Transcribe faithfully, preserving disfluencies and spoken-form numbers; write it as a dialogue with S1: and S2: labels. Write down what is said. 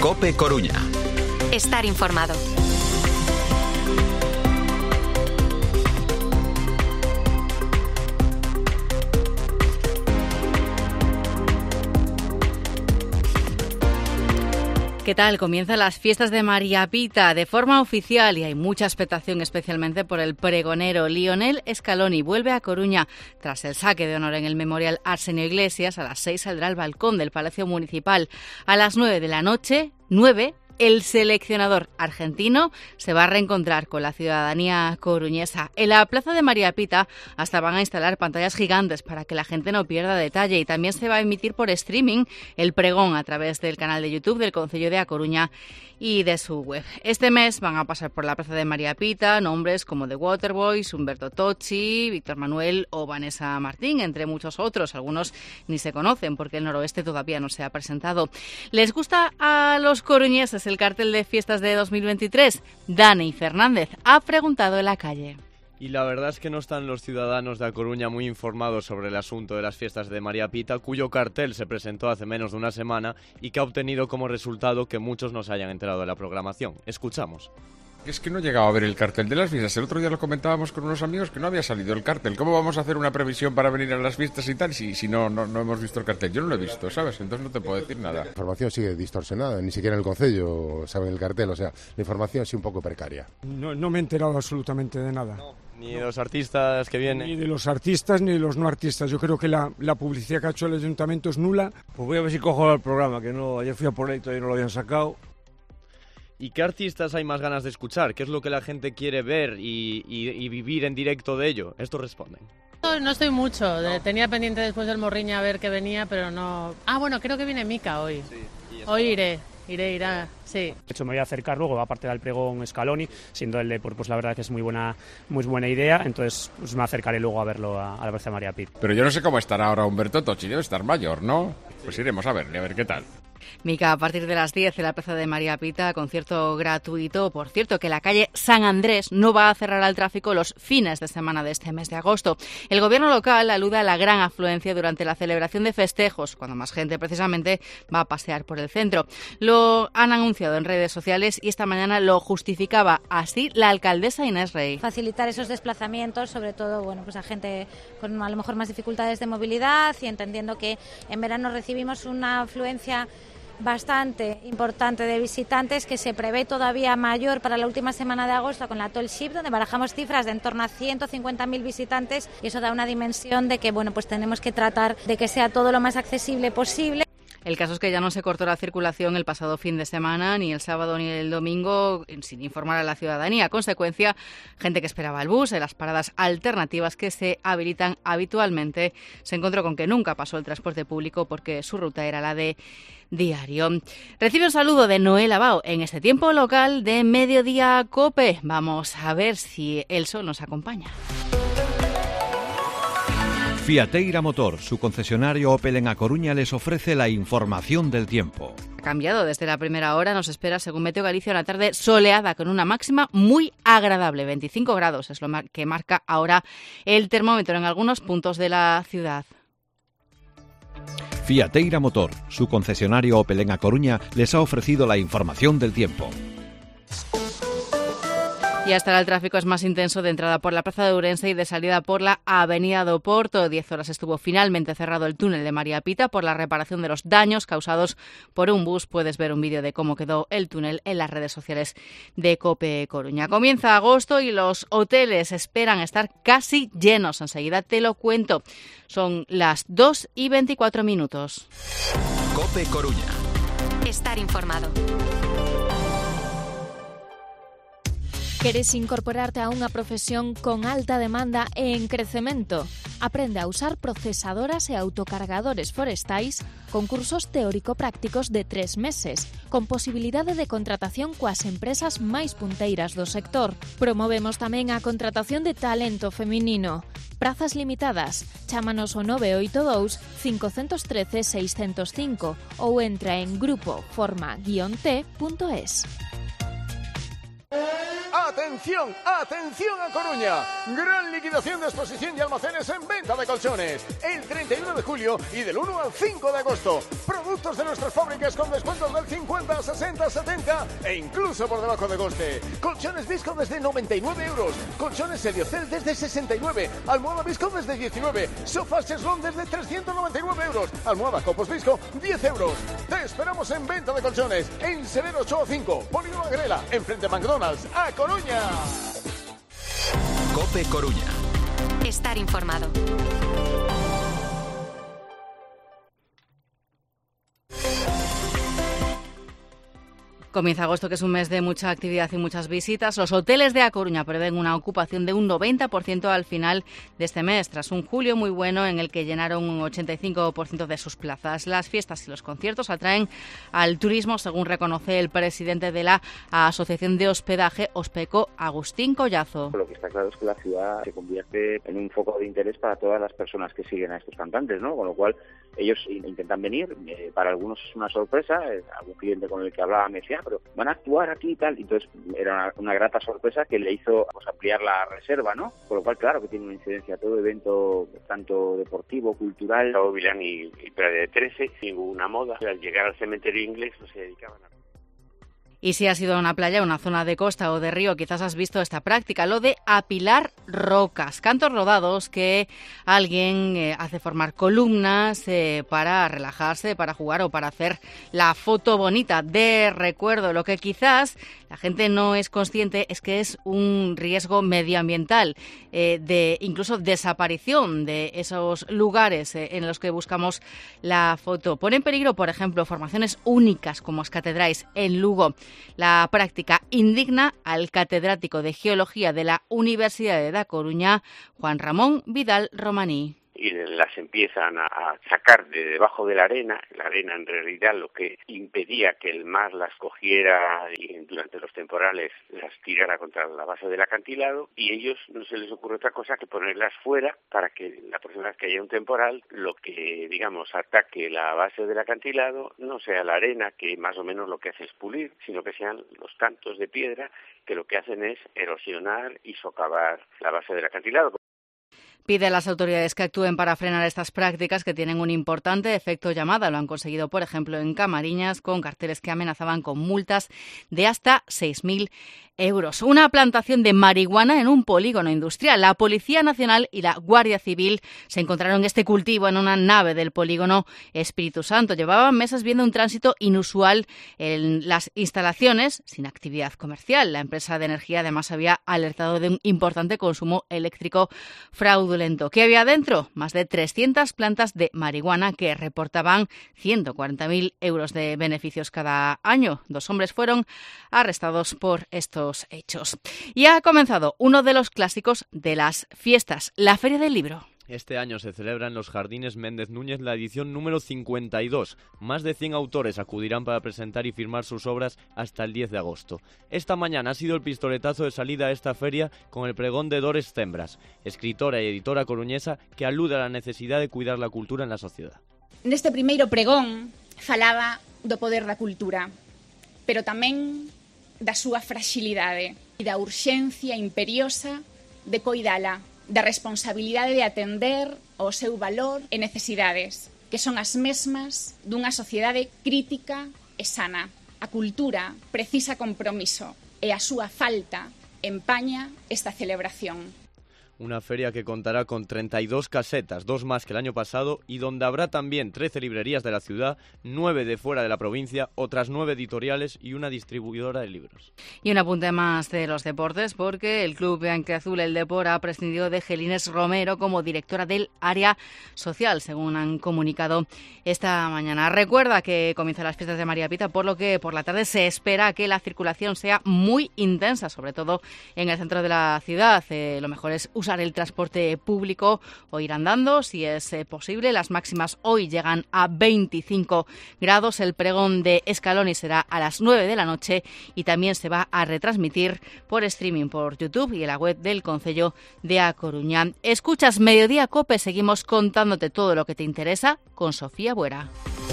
S1: COPE Coruña.
S2: Estar informado.
S3: ¿Qué tal? Comienzan las fiestas de María Pita de forma oficial y hay mucha expectación, especialmente por el pregonero. Lionel Scaloni vuelve a Coruña tras el saque de honor en el Memorial Arsenio Iglesias. A las seis saldrá al balcón del Palacio Municipal. A las nueve de la noche, nueve, el seleccionador argentino se va a reencontrar con la ciudadanía coruñesa. En la plaza de María Pita hasta van a instalar pantallas gigantes para que la gente no pierda detalle y también se va a emitir por streaming el pregón a través del canal de YouTube del Concello de A Coruña y de su web. Este mes van a pasar por la plaza de María Pita nombres como The Waterboys, Humberto Tocci, Víctor Manuel o Vanessa Martín, entre muchos otros. Algunos ni se conocen porque el noroeste todavía no se ha presentado. ¿Les gusta a los coruñeses el cartel de fiestas de dos mil veintitrés? Dani Fernández ha preguntado en la calle.
S4: Y la verdad es que no están los ciudadanos de A Coruña muy informados sobre el asunto de las fiestas de María Pita, cuyo cartel se presentó hace menos de una semana y que ha obtenido como resultado que muchos no se hayan enterado de la programación. Escuchamos.
S5: Es que no llegaba a ver el cartel de las fiestas. El otro día lo comentábamos con unos amigos que no había salido el cartel. ¿Cómo vamos a hacer una previsión para venir a las fiestas y tal si, si no, no, no hemos visto el cartel? Yo no lo he visto, ¿sabes? Entonces no te puedo decir nada.
S6: La información sigue distorsionada, ni siquiera en el concello saben el cartel. O sea, la información sí un poco precaria.
S7: No, no me he enterado absolutamente de nada.
S4: No, ni de los artistas que vienen.
S7: Ni de los artistas ni de los no artistas. Yo creo que la, la publicidad que ha hecho el ayuntamiento es nula.
S8: Pues voy a ver si cojo el programa, que no, ayer fui a por él y todavía no lo habían sacado.
S4: ¿Y qué artistas hay más ganas de escuchar? ¿Qué es lo que la gente quiere ver y, y, y vivir en directo de ello? Esto responden.
S9: No, no estoy mucho. No. Tenía pendiente después del Morriña a ver qué venía, pero no... Ah, bueno, creo que viene Mika hoy. Sí, hoy iré, iré, irá, sí.
S10: De hecho, me voy a acercar luego, aparte del pregón Scaloni, siendo el de, pues la verdad que es muy buena muy buena idea, entonces pues, me acercaré luego a verlo a, a la Plaza de María Pita.
S5: Pero yo no sé cómo estará ahora Humberto Tocci, debe estar mayor, ¿no? Pues iremos a verle, a ver qué tal.
S3: Mica, a partir de las diez en la plaza de María Pita, concierto gratuito. Por cierto, que la calle San Andrés no va a cerrar al tráfico los fines de semana de este mes de agosto. El gobierno local alude a la gran afluencia durante la celebración de festejos, cuando más gente precisamente va a pasear por el centro. Lo han anunciado en redes sociales y esta mañana lo justificaba así la alcaldesa Inés Rey.
S11: Facilitar esos desplazamientos, sobre todo bueno, pues a gente con a lo mejor más dificultades de movilidad y entendiendo que en verano recibimos una afluencia bastante importante de visitantes que se prevé todavía mayor para la última semana de agosto con la Tall Ship, donde barajamos cifras de en torno a ciento cincuenta mil visitantes y eso da una dimensión de que bueno pues tenemos que tratar de que sea todo lo más accesible posible.
S3: El caso es que ya no se cortó la circulación el pasado fin de semana, ni el sábado ni el domingo, sin informar a la ciudadanía. A consecuencia, gente que esperaba el bus en las paradas alternativas que se habilitan habitualmente se encontró con que nunca pasó el transporte público porque su ruta era la de diario. Recibe un saludo de Noel Abao en este tiempo local de Mediodía COPE. Vamos a ver si el sol nos acompaña.
S1: Fiateira Motor, su concesionario Opel en A Coruña, les ofrece la información del tiempo.
S3: Ha cambiado desde la primera hora, nos espera, según Meteo Galicia, una tarde soleada con una máxima muy agradable. veinticinco grados es lo que marca ahora el termómetro en algunos puntos de la ciudad.
S1: Fiateira Motor, su concesionario Opel en A Coruña, les ha ofrecido la información del tiempo.
S3: Y hasta ahora el tráfico es más intenso de entrada por la Plaza de Ourense y de salida por la Avenida do Porto. Diez horas estuvo finalmente cerrado el túnel de María Pita por la reparación de los daños causados por un bus. Puedes ver un vídeo de cómo quedó el túnel en las redes sociales de COPE Coruña. Comienza agosto y los hoteles esperan estar casi llenos. Enseguida te lo cuento. Son las dos y veinticuatro minutos.
S1: COPE Coruña.
S2: Estar informado.
S12: Queres incorporarte a unha profesión con alta demanda e en crecemento? Aprende a usar procesadoras e autocargadores forestais con cursos teórico-prácticos de tres meses, con posibilidade de contratación coas empresas máis punteiras do sector. Promovemos tamén a contratación de talento feminino. Prazas limitadas. Chámanos ao nove oito dous, cinco un tres, seis cero cinco ou entra en grupo forma guion t punto es.
S13: ¡Atención! ¡Atención a Coruña! Gran liquidación de exposición y almacenes en venta de colchones. El treinta y uno de julio y del uno al cinco de agosto. Productos de nuestras fábricas con descuentos del cincuenta cincuenta, sesenta, setenta e incluso por debajo de coste. Colchones Visco desde noventa y nueve euros. Colchones Heliocel desde sesenta y nueve. Almohada Visco desde diecinueve. Sofás Cheslón desde trescientos noventa y nueve euros. Almohada Copos Visco diez euros. Te esperamos en Venta de Colchones en Severo ocho cinco, Polígono Agrela, enfrente a McDonald's, a Coruña.
S2: COPE Coruña. Estar informado.
S3: Comienza agosto, que es un mes de mucha actividad y muchas visitas. Los hoteles de A Coruña prevén una ocupación de un noventa por ciento al final de este mes, tras un julio muy bueno en el que llenaron un ochenta y cinco por ciento de sus plazas. Las fiestas y los conciertos atraen al turismo, según reconoce el presidente de la Asociación de Hospedaje, Hospeco, Agustín Collazo.
S14: Lo que está claro es que la ciudad se convierte en un foco de interés para todas las personas que siguen a estos cantantes, ¿no? Con lo cual ellos intentan venir, eh, para algunos es una sorpresa, eh, algún cliente con el que hablaba me decía, pero van a actuar aquí y tal, entonces era una, una grata sorpresa que le hizo pues, ampliar la reserva, ¿no? Con lo cual, claro que tiene una incidencia todo evento, tanto deportivo, cultural.
S15: Luego Milán y, y Praia de trece, ninguna moda. Al llegar al cementerio inglés no se dedicaban a...
S3: Y si has ido a una playa, una zona de costa o de río, quizás has visto esta práctica, lo de apilar rocas, cantos rodados que alguien eh, hace formar columnas eh, para relajarse, para jugar o para hacer la foto bonita de recuerdo. Lo que quizás la gente no es consciente es que es un riesgo medioambiental, eh, de incluso desaparición de esos lugares eh, en los que buscamos la foto. Pone en peligro, por ejemplo, formaciones únicas como as catedrais en Lugo. La práctica indigna al catedrático de Geología de la Universidad de Da Coruña, Juan Ramón Vidal Romaní.
S15: Y las empiezan a sacar de debajo de la arena. La arena en realidad lo que impedía que el mar las cogiera y durante los temporales las tirara contra la base del acantilado, y ellos no se les ocurre otra cosa que ponerlas fuera para que la próxima vez que haya un temporal lo que digamos ataque la base del acantilado no sea la arena, que más o menos lo que hace es pulir, sino que sean los cantos de piedra que lo que hacen es erosionar y socavar la base del acantilado.
S3: Pide a las autoridades que actúen para frenar estas prácticas que tienen un importante efecto llamada. Lo han conseguido, por ejemplo, en Camariñas, con carteles que amenazaban con multas de hasta seis mil euros. Una plantación de marihuana en un polígono industrial. La Policía Nacional y la Guardia Civil se encontraron este cultivo en una nave del polígono Espíritu Santo. Llevaban meses viendo un tránsito inusual en las instalaciones sin actividad comercial. La empresa de energía además había alertado de un importante consumo eléctrico fraudulento. ¿Qué había dentro? Más de trescientas plantas de marihuana que reportaban ciento cuarenta mil euros de beneficios cada año. Dos hombres fueron arrestados por estos hechos. Y ha comenzado uno de los clásicos de las fiestas, la Feria del Libro.
S4: Este año se celebra en los Jardines Méndez Núñez la edición número cincuenta y dos. Más de cien autores acudirán para presentar y firmar sus obras hasta el diez de agosto. Esta mañana ha sido el pistoletazo de salida a esta feria con el pregón de Dores Zembras, escritora y editora coruñesa que alude a la necesidad de cuidar la cultura en la sociedad.
S16: Neste primeiro pregón falaba do poder da cultura, pero tamén da súa fragilidade e da urxencia imperiosa de coidala, da responsabilidade de atender ao seu valor e necesidades, que son as mesmas dunha sociedade crítica e sana. A cultura precisa compromiso e a súa falta empaña esta celebración.
S4: Una feria que contará con treinta y dos casetas, dos más que el año pasado, y donde habrá también trece librerías de la ciudad, nueve de fuera de la provincia, otras nueve editoriales y una distribuidora de libros.
S3: Y un apunte más de los deportes, porque el Club Blanquiazul, el Depor, ha prescindido de Gelines Romero como directora del área social, según han comunicado esta mañana. Recuerda que comienzan las fiestas de María Pita, por lo que por la tarde se espera que la circulación sea muy intensa, sobre todo en el centro de la ciudad. Eh, lo mejor es usar el transporte público o ir andando, si es eh, posible. Las máximas hoy llegan a veinticinco grados. El pregón de Scaloni será a las nueve de la noche y también se va a retransmitir por streaming por YouTube y en la web del Concello de A Coruña. Escuchas Mediodía Cope, seguimos contándote todo lo que te interesa con Sofía Buera.